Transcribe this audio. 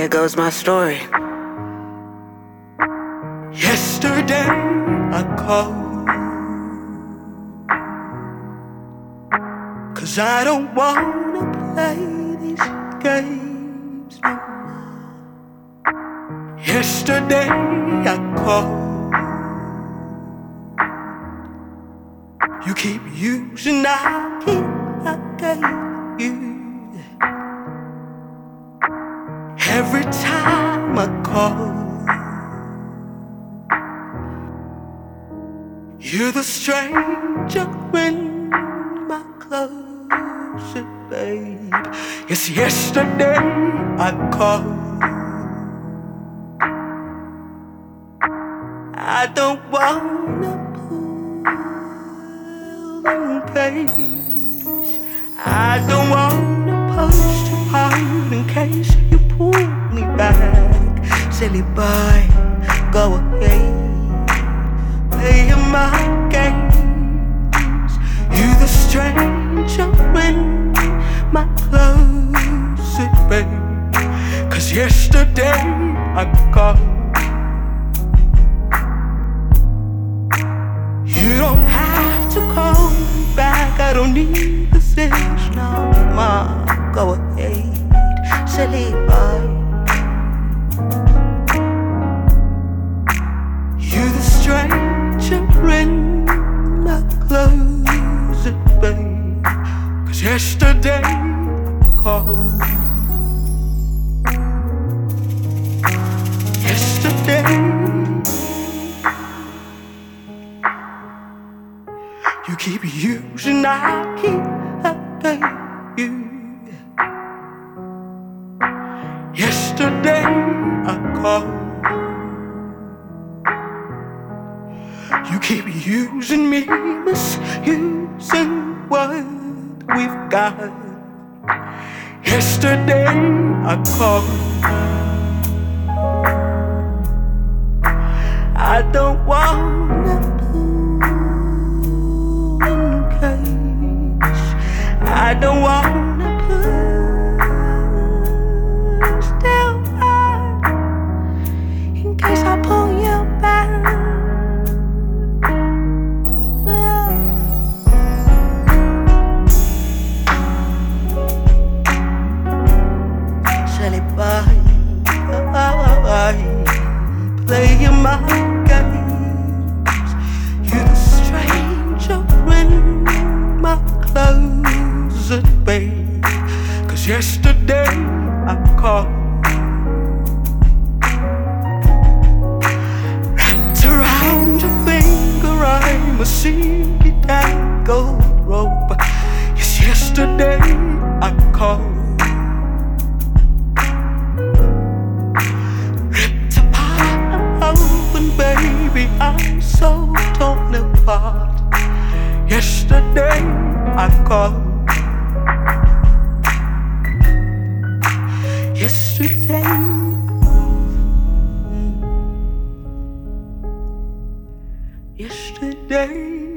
There goes my story. Yesterday I called, 'cause I don't wanna play these games no more. Yesterday I called, you keep using, I gave you. Every time I call, you're the stranger in my closet, babe. Yes, yesterday I called, I don't wanna pull in case, I don't wanna post you out in case you pull me back. Silly boy, go ahead, playing my games. You the stranger in my closet, babe. 'Cause yesterday I called, you don't have to call me back, I don't need the this no more. Go ahead, silly boy. You the stranger in my closet, babe. 'Cause yesterday I called, yesterday you keep using, I gave you. Yesterday I called, you keep using me, misusing what we've got. Yesterday I called, I don't wanna pull in case, I don't wanna push down hard in case I pull you back. Playing my games, you're the stranger in my closet, babe. 'Cause yesterday I called, wrapped around your finger, I'm a single gold rope. Yes, yesterday I called, baby, I'm so torn apart. Yesterday I called, yesterday, yesterday.